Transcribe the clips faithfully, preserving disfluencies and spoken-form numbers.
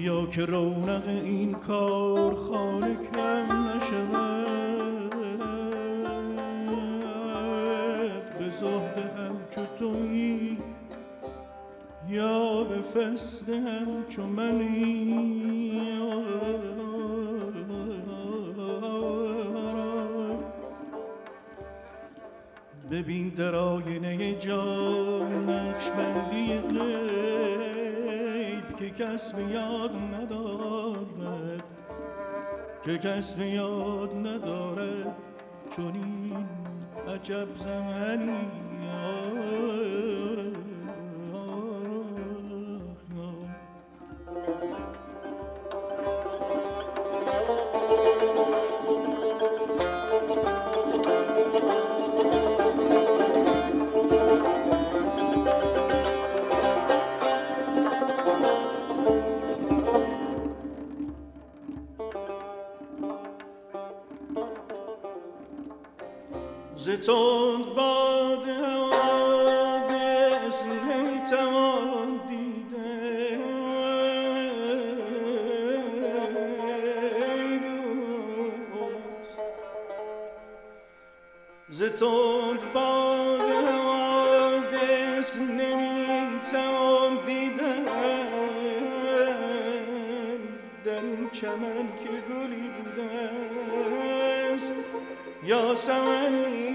بیا که رونق این کارخانه کم نشود، به زهد همچو تویی یا به فسد همچو منی. ببین در آینه جان نقشبندی غیب که کس به یاد ندارد، که کس به یاد ندارد چون این عجب زمانی. ز تند باد حوادث نمیتوان دیده، ز تند باد حوادث نمیتوان دیدن در این چمن که گلی بودست یا سمنی.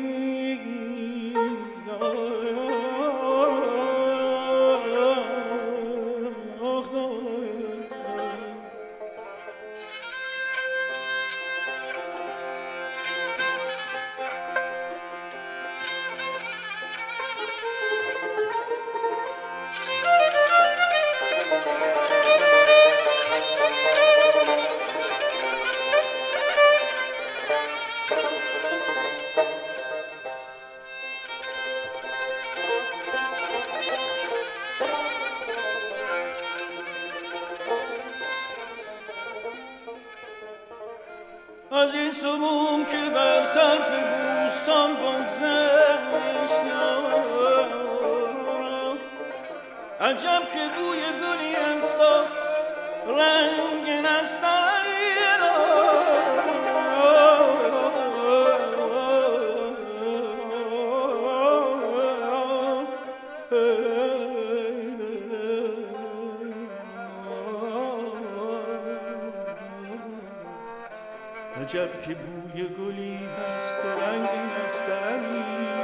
از این سموم که بر طرف بوستان بگذشت، عجب که بوی گلی است و رنگ نستعلی عجب که بوی گلی هست و رنگی نستنی.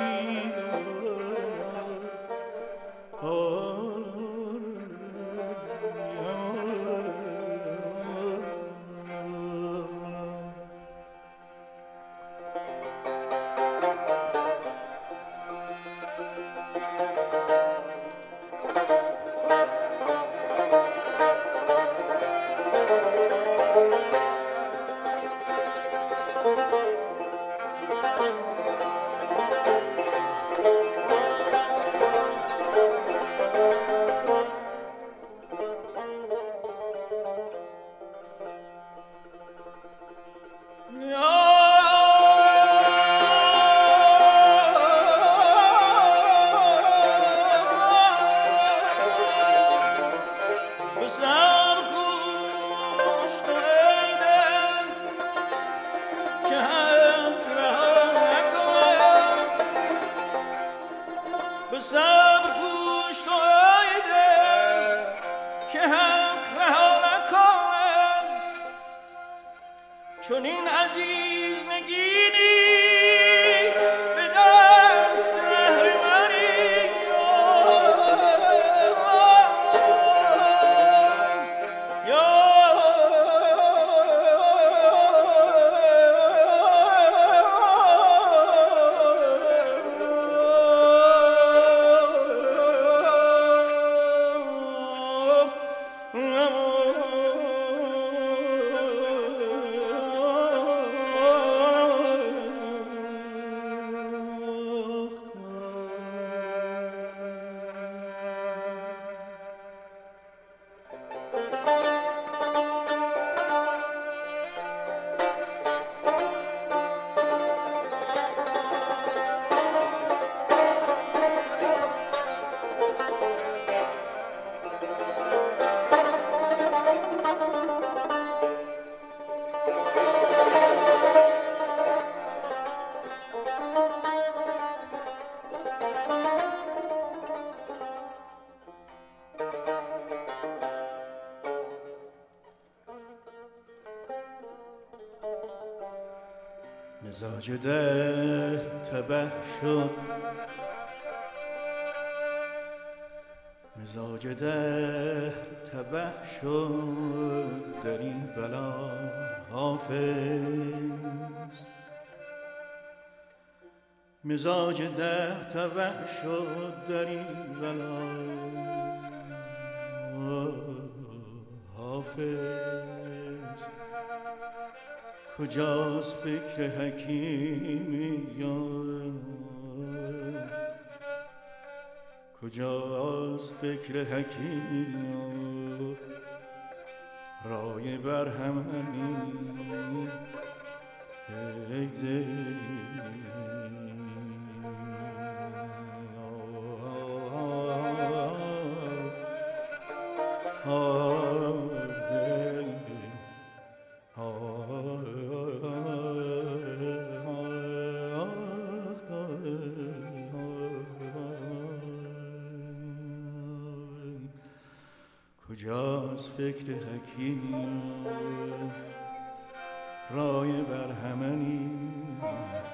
چون این عزیز نگینی به دست رهبری مزاج دهر تبه شد، مزاج دهر تبه شد در این بلا حافظ. مزاج دهر تبه شد در این بلا حافظ. کجاست فکر حکیمیان، کجاست فکر حکیمیان، رای بر همانی ای دل. کجاست فکر حکیمی رای بر همنی